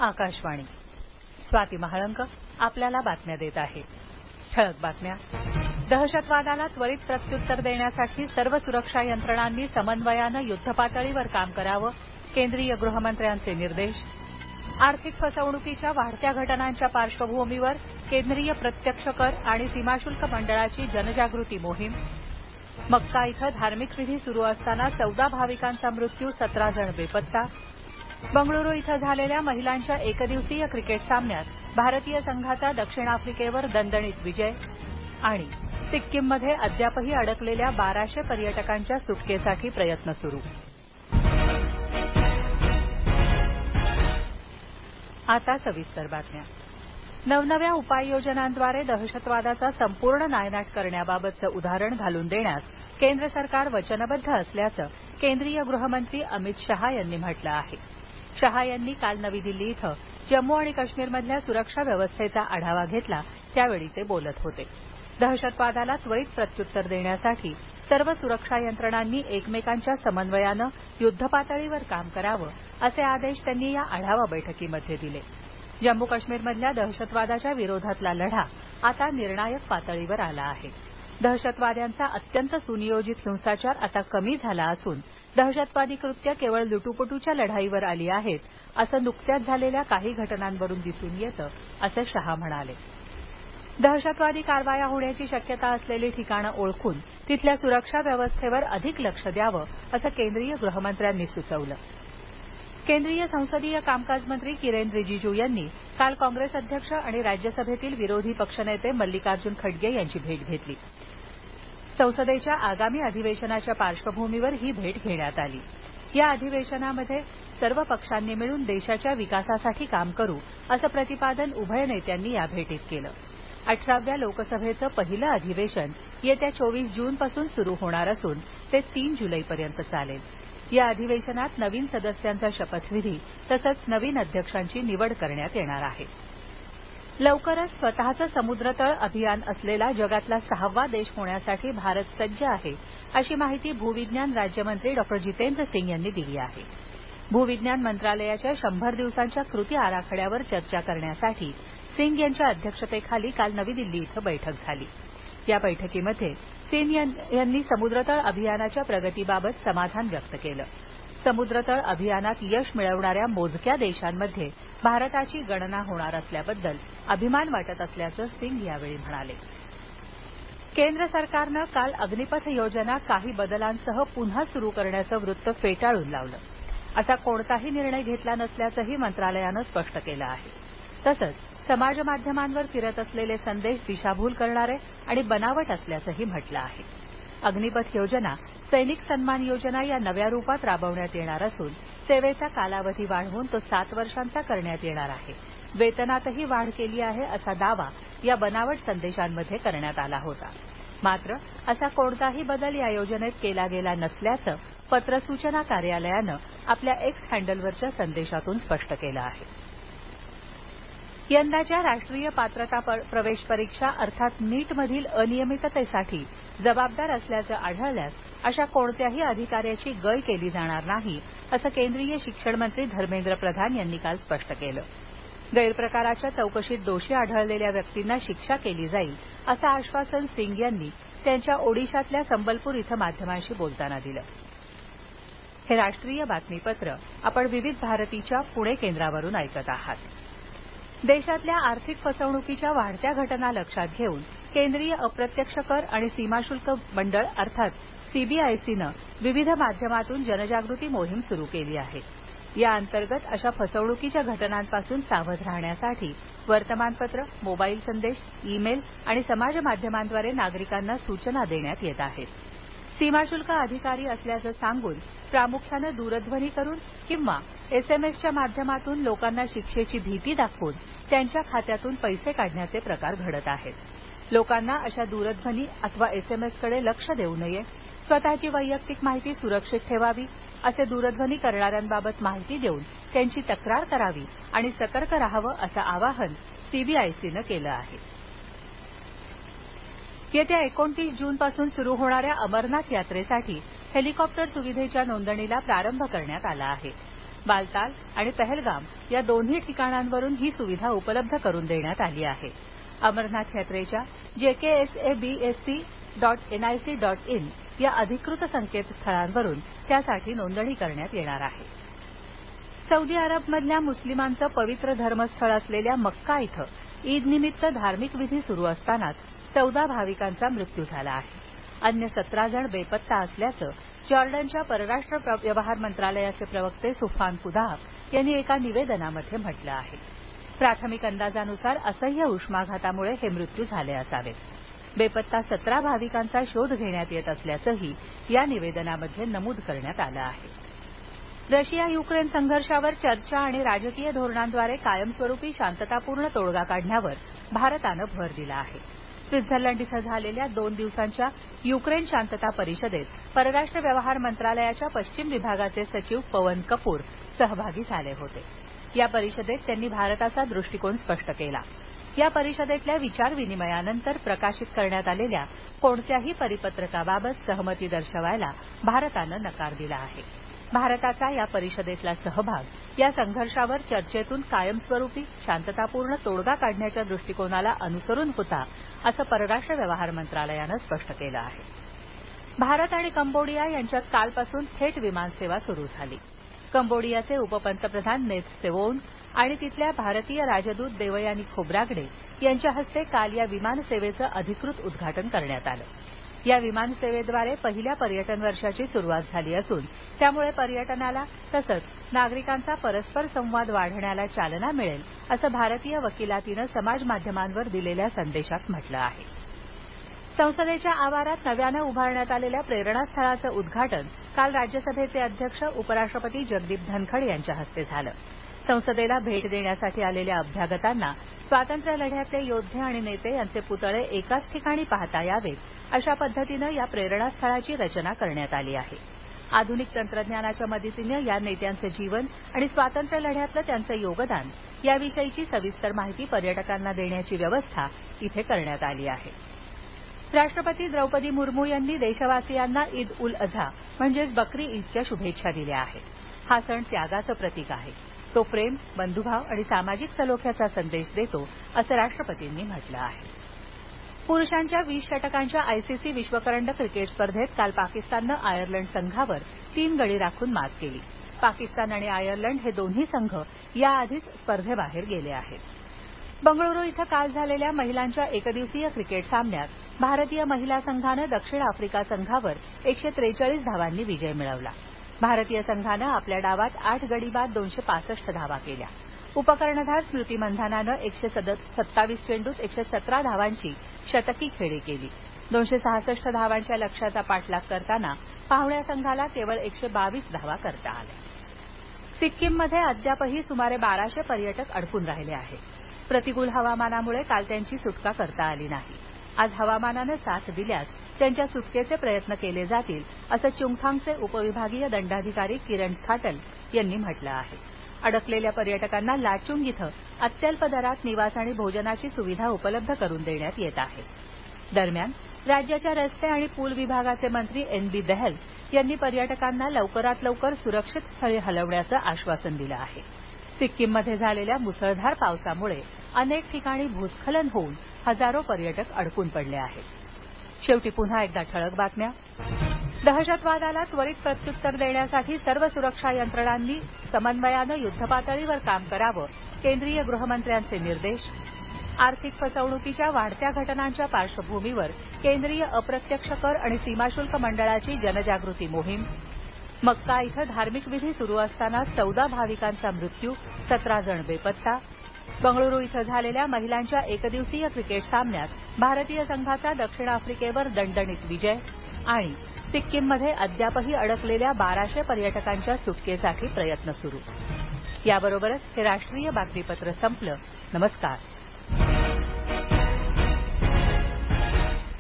आकाशवाणी. स्वाती महाळंक आपल्याला बातम्या देत आहे. ठळक बातम्या. दहशतवादाला त्वरित प्रत्युत्तर देण्यासाठी सर्व सुरक्षा यंत्रणांनी समन्वयानं युद्धपातळीवर काम करावं, केंद्रीय गृहमंत्र्यांचे निर्देश. आर्थिक फसवणुकीच्या वाढत्या घटनांच्या पार्श्वभूमीवर केंद्रीय प्रत्यक्ष कर आणि सीमाशुल्क मंडळाची जनजागृती मोहीम. मक्का इथं धार्मिक विधी सुरू असताना 14 भाविकांचा मृत्यू, 17 जण बेपत्ता. बंगळुरू इथं झालेल्या महिलांच्या एकदिवसीय क्रिकेट सामन्यात भारतीय संघाचा दक्षिण आफ्रिकेवर दणदणीत विजय. आणि सिक्कीममध्ये अद्यापही अडकलेल्या 1200 पर्यटकांच्या सुटकेसाठी प्रयत्न सुरू. आता सविस्तर बातम्या. नवनव्या उपाययोजनांद्वारे दहशतवादाचा संपूर्ण नायनाट करण्याबाबतचं उदाहरण घालून देण्यास केंद्र सरकार वचनबद्ध असल्याचं केंद्रीय गृहमंत्री अमित शहा यांनी म्हटलं आहे. शहा यांनी काल नवी दिल्ली इथं जम्मू आणि काश्मीरमधल्या सुरक्षा व्यवस्थेचा आढावा घेतला त्यावेळी ते बोलत होते. दहशतवादाला त्वरित प्रत्युत्तर देण्यासाठी सर्व सुरक्षा यंत्रणांनी एकमेकांच्या समन्वयानं युद्धपातळीवर काम करावं असे आदेश त्यांनी या आढावा बैठकीमध्ये दिले. जम्मू काश्मीरमधल्या दहशतवादाच्या विरोधातला लढा आता निर्णायक पातळीवर आला आहे. दहशतवाद्यांचा अत्यंत सुनियोजित हिंसाचार आता कमी झाला असून दहशतवादी कृत्य केवळ लुटूपुटूच्या लढाईवर आली आहेत असं नुकत्याच झालेल्या काही घटनांवरून दिसून येतं असं शहा म्हणाले. दहशतवादी कारवाया होण्याची शक्यता असलेली ठिकाणं ओळखून तिथल्या सुरक्षा व्यवस्थेवर अधिक लक्ष द्यावं असं केंद्रीय गृहमंत्र्यांनी सुचवलं. केंद्रीय संसदीय कामकाज मंत्री किरेन रिजिजू यांनी काल काँग्रेस अध्यक्ष आणि राज्यसभेतील विरोधी पक्षनेते मल्लिकार्जुन खडगे यांची भेट घेतली. संसदेच्या आगामी अधिवेशनाच्या पार्श्वभूमीवर ही भेट घेण्यात आली. या अधिवेशनामध्ये सर्व पक्षांनी मिळून देशाच्या विकासासाठी काम करू असं प्रतिपादन उभय नेत्यांनी या भेटीत केलं. 18व्या लोकसभेचं पहिलं अधिवेशन येत्या 24 जूनपासून सुरू होणार असून ते 3 जुलैपर्यंत चालेल. या अधिवेशनात नवीन सदस्यांचा शपथविधी तसंच नवीन अध्यक्षांची निवड करण्यात येणार आहे. लवकरच स्वतःचं समुद्रतळ अभियान असलेला जगातला 6वा देश होण्यासाठी भारत सज्ज आहे अशी माहिती भूविज्ञान राज्यमंत्री डॉ. जितेंद्र सिंग यांनी दिली आहे. भूविज्ञान मंत्रालयाच्या 100 दिवसांच्या कृती आराखड्यावर चर्चा करण्यासाठी सिंग यांच्या अध्यक्षतेखाली काल नवी दिल्ली इथं बैठक झाली. या बैठकीमध्ये सिंग यांनी समुद्रतळ अभियानाच्या प्रगतीबाबत समाधान व्यक्त केलं. समुद्रतळ अभियानात यश मिळवणाऱ्या मोजक्या देशांमध्ये भारताची गणना होणार असल्याबद्दल अभिमान वाटत असल्याचं सिंग यावेळी म्हणाले. केंद्र सरकारनं काल अग्निपथ योजना काही बदलांसह पुन्हा सुरू करण्याचं वृत्त फेटाळून लावलं. असा कोणताही निर्णय घेतला नसल्याचंही मंत्रालयानं स्पष्ट केलं आहे. तसंच समाज माध्यमांवर फिरत असलेले संदेश दिशाभूल करणारे आणि बनावट असल्याचंही म्हटलं आहे. अग्निपथ योजना सैनिक सन्मान योजना या नव्या रूपात राबवण्यात येणार असून सेवेचा कालावधी वाढवून तो 7 वर्षांचा करण्यात येणार आहे. वेतनातही वाढ केली आहे असा दावा या बनावट संदेशांमध्ये करण्यात आला होता. मात्र असा कोणताही बदल या योजनेत केला गेला नसल्याचं पत्र सूचना कार्यालयानं आपल्या एक्स हँडलवरच्या संदेशातून स्पष्ट केलं आहे. यंदाच्या राष्ट्रीय पात्रता प्रवेश परीक्षा अर्थात नीटमधील अनियमिततेसाठी जबाबदार असल्याचं आढळल्यास अशा कोणत्याही अधिकाऱ्याची गय केली जाणार नाही असं केंद्रीय शिक्षण मंत्री धर्मेंद्र प्रधान यांनी काल स्पष्ट केलं. गैरप्रकाराच्या चौकशीत दोषी आढळलेल्या व्यक्तींना शिक्षा केली जाईल असं आश्वासन सिंग यांनी त्यांच्या ओडिशातल्या संबलपूर इथं माध्यमांशी बोलताना दिलं. हे राष्ट्रीय बातमीपत्र आपण विविध भारतीच्या पुणे केंद्रावरून ऐकत आहात. देशातल्या आर्थिक फसवणुकीच्या वाढत्या घटना लक्षात घेऊन केंद्रीय अप्रत्यक्ष कर आणि सीमाशुल्क मंडळ अर्थात सीबीआयसीनं विविध माध्यमातून जनजागृती मोहीम सुरू केली आहे. या अंतर्गत अशा फसवणुकीच्या घटनांपासून सावध राहण्यासाठी वर्तमानपत्र, मोबाईल संदेश, ईमेल आणि समाज माध्यमांद्वारे नागरिकांना सूचना देण्यात येत आहेत. सीमाशुल्क अधिकारी असल्याचं सांगून प्रामुख्यानं दूरध्वनी करून किंवा एसएमएसच्या माध्यमातून लोकांना शिक्षेची भीती दाखवून त्यांच्या खात्यातून पैसे काढण्याचे प्रकार घडत आहेत. लोकांना अशा दूरध्वनी अथवा एसएमएसकडे लक्ष देऊ नये, स्वतःची वैयक्तिक माहिती सुरक्षित ठेवावी, असे दूरध्वनी करणाऱ्यांबाबत माहिती देऊन त्यांची तक्रार करावी आणि सतर्क राहावं असं आवाहन सीबीआयसीनं केलं आहे. येत्या 29 जूनपासून सुरू होणाऱ्या अमरनाथ यात्रेसाठी हेलिकॉप्टर सुविधेच्या नोंदणीला प्रारंभ करण्यात आला आहे. बालताल आणि पहलगाम या दोन्ही ठिकाणांवरून ही सुविधा उपलब्ध करून देण्यात आली आहे. अमरनाथ यात्रेच्या jksabsc.nic.in या अधिकृत संकेतस्थळांवरून त्यासाठी नोंदणी करण्यात येणार आहे. सौदी अरबमधल्या मुस्लिमांचं पवित्र धर्मस्थळ असलेल्या मक्का इथं ईदनिमित्त धार्मिक विधी सुरू असतानाच 14 भाविकांचा मृत्यू झाला आहे. अन्य 17 जण बेपत्ता असल्याचं जॉर्डनच्या परराष्ट्र व्यवहार मंत्रालयाचे प्रवक्ते सुफान फुदाह यांनी एका निवेदनामध्ये म्हटलं आहे. प्राथमिक अंदाजानुसार असह्य उष्माघातामुळे हे मृत्यू झाले असावेत. बेपत्ता 17 भाविकांचा शोध घेण्यात येत असल्याचंही या निवेदनामध्ये नमूद करण्यात आलं आहे. रशिया युक्रेन संघर्षावर चर्चा आणि राजकीय धोरणांद्वारे कायमस्वरूपी शांततापूर्ण तोडगा काढण्यावर भारतानं भर दिला आहे. स्वित्झर्लंड इथं झालेल्या 2 दिवसांच्या युक्रेन शांतता परिषदेत परराष्ट्र व्यवहार मंत्रालयाच्या पश्चिम विभागाचे सचिव पवन कपूर सहभागी झाले होते. या परिषदेत त्यांनी भारताचा दृष्टिकोन स्पष्ट केला. या परिषदेतल्या विचारविनिमयानंतर प्रकाशित करण्यात आलेल्या कोणत्याही परिपत्रकाबाबत सहमती दर्शवायला भारतानं नकार दिला आहे. भारताचा या परिषदेतला सहभाग या संघर्षावर चर्चेतून कायमस्वरूपी शांततापूर्ण तोडगा काढण्याच्या दृष्टिकोनाला अनुसरून होता असं परराष्ट्र व्यवहार मंत्रालयानं स्पष्ट केलं आहे. भारत आणि कंबोडिया यांच्यात कालपासून थेट विमानसेवा सुरू झाली. कंबोडियाचे उपपंतप्रधान नेत सेवोन आणि तिथल्या भारतीय राजदूत देवयानी खोब्रागडे यांच्या हस्ते काल या विमानसेवेचं अधिकृत उद्घाटन करण्यात आलं. या विमानसेवेद्वारे पहिल्या पर्यटन वर्षाची सुरुवात झाली असून त्यामुळे पर्यटनाला तसंच नागरिकांचा परस्पर संवाद वाढण्याला चालना मिळेल असं भारतीय वकिलातीनं समाज माध्यमांवर दिलेल्या संदेशात म्हटलं आहे. संसदेच्या आवारात नव्यानं उभारण्यात आलेल्या प्रेरणास्थळाचं उद्घाटन काल राज्यसभेचे अध्यक्ष उपराष्ट्रपती जगदीप धनखड यांच्या हस्ते झालं. संसदेला भेट देण्यासाठी आलेल्या अभ्यागतांना स्वातंत्र्य लढ्यातले योद्धे आणि नेते यांचे पुतळे एकाच ठिकाणी पाहता यावेत अशा पद्धतीनं या प्रेरणास्थळाची रचना करण्यात आली आहे. आधुनिक तंत्रज्ञानाच्या मदतीनं या नेत्यांचं जीवन आणि स्वातंत्र्य लढ्यातलं त्यांचं योगदान याविषयीची सविस्तर माहिती पर्यटकांना देण्याची व्यवस्था इथे करण्यात आली आहे. राष्ट्रपती द्रौपदी मुर्मू यांनी देशवासियांना ईद उल अझा म्हणजेच बकरी ईदच्या शुभेच्छा दिल्या आहेत. हा सण त्यागाचं प्रतीक आहे. तो प्रेम, बंधुभाव आणि सामाजिक सलोख्याचा संदेश देतो असं राष्ट्रपतींनी म्हटलं आहे. पुरुषांच्या 20 षटकांच्या आयसीसी विश्वकरंडक क्रिकेट स्पर्धेत काल पाकिस्ताननं आयर्लंड संघावर 3 गडी राखून मात केली. पाकिस्तान आणि आयर्लंड हे दोन्ही संघ याआधीच स्पर्धेबाहेर गेले आहेत. बंगळुरू इथं काल झालेल्या महिलांच्या एकदिवसीय क्रिकेट सामन्यात भारतीय महिला संघानं दक्षिण आफ्रिका संघावर 143 धावांनी विजय मिळवला. भारतीय संघानं आपल्या डावात 8 गडी बाद 265 धावा केल्या. उपकर्णधार स्मृती मंधानानं 127 चेंडूत 117 धावांची शतकी खेळी केली. 266 धावांच्या लक्ष्याचा पाठलाग करताना पाहुण्या संघाला केवळ 122 धावा करता आल्या. सिक्कीममध्ये अद्यापही सुमारे 1200 पर्यटक अडकून राहिले आहेत. प्रतिकूल हवामानामुळे काल त्यांची सुटका करता आली नाही. आज हवामानानं साथ दिल्यास त्यांच्या सुटकेचे प्रयत्न केले जातील असं चुंगथांगचे उपविभागीय दंडाधिकारी किरण थाटल यांनी म्हटलं आहे. अडकलेल्या पर्यटकांना लाचुंग इथं अत्यल्प दरात निवास आणि भोजनाची सुविधा उपलब्ध करून देण्यात येत आहे. दरम्यान राज्याच्या रस्ते आणि पूल विभागाचे मंत्री NB दहल यांनी पर्यटकांना लवकरात लवकर सुरक्षित स्थळी हलवण्याचं आश्वासन दिलं आहे. सिक्कीममध्ये झालेल्या मुसळधार पावसामुळे अनेक ठिकाणी भूस्खलन होऊन हजारो पर्यटक अडकून पडले आहेत. शेवटी पुन्हा एकदा ठळक बातम्या. दहशतवादाला त्वरित प्रत्युत्तर देण्यासाठी सर्व सुरक्षा यंत्रणांनी समन्वयानं युद्धपातळीवर काम करावं, केंद्रीय गृहमंत्र्यांचे निर्देश. आर्थिक फसवणुकीच्या वाढत्या घटनांच्या पार्श्वभूमीवर केंद्रीय अप्रत्यक्ष कर आणि सीमाशुल्क मंडळाची जनजागृती मोहीम. मक्का इथं धार्मिक विधी सुरू असताना 14 भाविकांचा मृत्यू, 17 जण बेपत्ता. बंगळुरू इथं झालेल्या महिलांच्या एकदिवसीय क्रिकेट सामन्यात भारतीय संघाचा दक्षिण आफ्रिकेवर दणदणीत विजय. आणि सिक्कीममध्ये अद्यापही अडकलेल्या 1200 पर्यटकांच्या सुटकेसाठी प्रयत्न सुरू. याबरोबरच हे राष्ट्रीय बातमीपत्र संपलं. नमस्कार.